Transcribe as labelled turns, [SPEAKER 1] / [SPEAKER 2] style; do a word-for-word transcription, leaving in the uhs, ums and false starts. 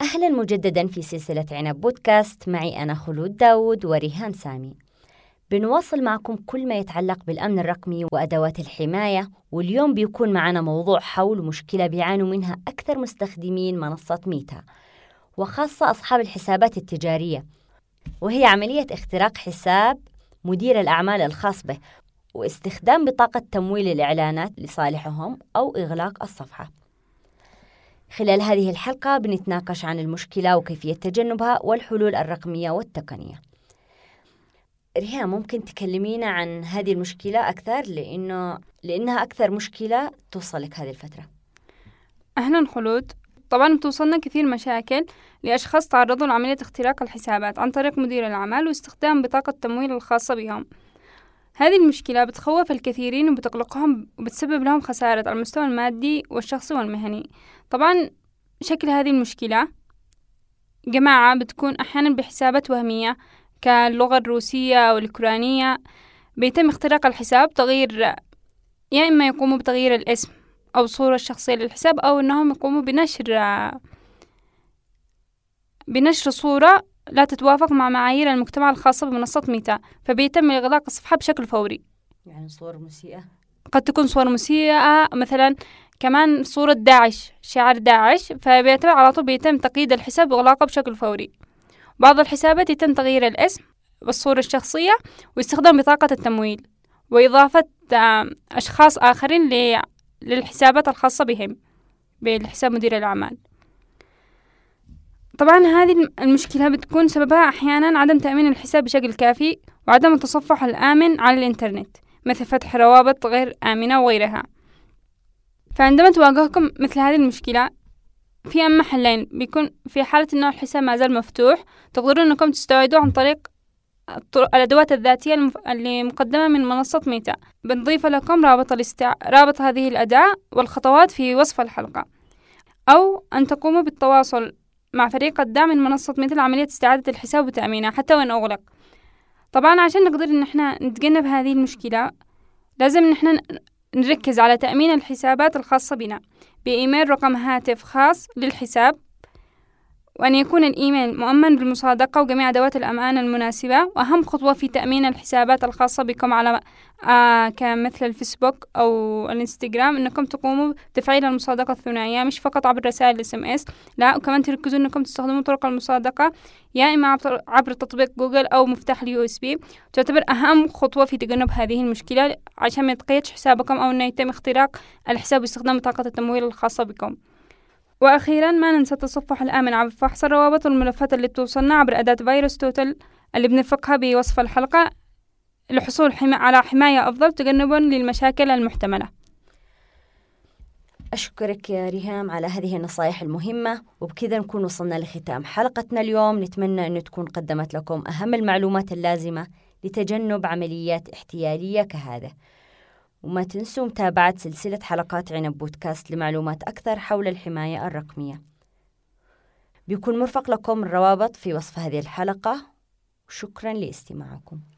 [SPEAKER 1] أهلا مجددا في سلسلة عنب بودكاست، معي أنا خلود داود وريهام سامي. بنواصل معكم كل ما يتعلق بالأمن الرقمي وأدوات الحماية، واليوم بيكون معنا موضوع حول مشكلة بيعانوا منها أكثر مستخدمين منصة ميتا، وخاصة أصحاب الحسابات التجارية، وهي عملية اختراق حساب مدير الأعمال الخاص به واستخدام بطاقة تمويل الإعلانات لصالحهم أو إغلاق الصفحة. خلال هذه الحلقة بنتناقش عن المشكلة وكيفية تجنبها والحلول الرقمية والتقنية. ريهام، ممكن تكلمينا عن هذه المشكلة أكثر، لأنه لأنها أكثر مشكلة توصلك هذه الفترة؟
[SPEAKER 2] أهلا خلود. طبعا بتوصلنا كثير مشاكل لأشخاص تعرضوا لعملية اختراق الحسابات عن طريق مدير الأعمال واستخدام بطاقة التمويل الخاصة بهم. هذه المشكلة بتخوف الكثيرين وبتقلقهم وبتسبب لهم خسارة على المستوى المادي والشخصي والمهني. طبعا شكل هذه المشكلة جماعة بتكون أحيانا بحسابات وهمية كاللغة الروسية أو الأوكرانية، بيتم اختراق الحساب، تغيير يا إما يقوموا بتغيير الاسم أو الصورة الشخصية للحساب، أو أنهم يقوموا بنشر بنشر صورة لا تتوافق مع معايير المجتمع الخاصة بمنصة ميتا، فبيتم إغلاق الصفحة بشكل فوري.
[SPEAKER 1] يعني صور مسيئة،
[SPEAKER 2] قد تكون صور مسيئة، مثلا كمان صورة داعش، شعار داعش، فبيتم على طول بيتم تقييد الحساب وإغلاقه بشكل فوري. بعض الحسابات يتم تغيير الاسم والصورة الشخصية واستخدام بطاقة التمويل وإضافة أشخاص آخرين للحسابات الخاصة بهم بالحساب مدير الأعمال. طبعا هذه المشكلة بتكون سببها أحيانا عدم تأمين الحساب بشكل كافي وعدم التصفح الآمن على الإنترنت، مثل فتح روابط غير آمنة وغيرها. فعندما تواجهكم مثل هذه المشكلة، في أما حلين. بيكون في حالة أنه الحساب ما زال مفتوح، تقدرون أنكم تستعيدوه عن طريق الأدوات الذاتية المف... اللي مقدمة من منصة ميتا. بنضيف لكم رابط الاستع... رابط هذه الأداة والخطوات في وصف الحلقة، أو أن تقوموا بالتواصل مع فريق الدعم من منصة ميتا لعملية استعادة الحساب وتأمينه حتى وإن أغلق. طبعا عشان نقدر إن احنا نتجنب هذه المشكلة، لازم إن احنا نركز على تأمين الحسابات الخاصة بنا بإيميل رقم هاتف خاص للحساب، وأن يكون الإيميل مؤمن بالمصادقة وجميع أدوات الأمان المناسبة. وأهم خطوة في تأمين الحسابات الخاصة بكم على آه كمثل الفيسبوك أو الانستغرام، أنكم تقوموا بتفعيل المصادقة الثنائية، مش فقط عبر رسائل الاس ام اس، لا، وكمان تركزوا أنكم تستخدموا طرق المصادقة يا إما عبر, عبر تطبيق جوجل أو مفتاح اليو اس بي. تعتبر أهم خطوة في تجنب هذه المشكلة عشان ما يتقيدش حسابكم أو أنه يتم اختراق الحساب باستخدام بطاقة التمويل الخاصة بكم. وأخيرا ما ننسى التصفح الآمن عبر فحص الروابط والملفات اللي بتوصلنا عبر أداة فيروس توتال اللي بنرفقها بوصف الحلقة للحصول حما... على حماية أفضل تجنبا للمشاكل المحتملة.
[SPEAKER 1] أشكرك يا ريهام على هذه النصائح المهمة، وبكذا نكون وصلنا لختام حلقتنا اليوم. نتمنى أن تكون قدمت لكم أهم المعلومات اللازمة لتجنب عمليات احتيالية كهذا، وما تنسوا متابعة سلسلة حلقات عنب بودكاست لمعلومات أكثر حول الحماية الرقمية. بيكون مرفق لكم الروابط في وصف هذه الحلقة، وشكرا لاستماعكم.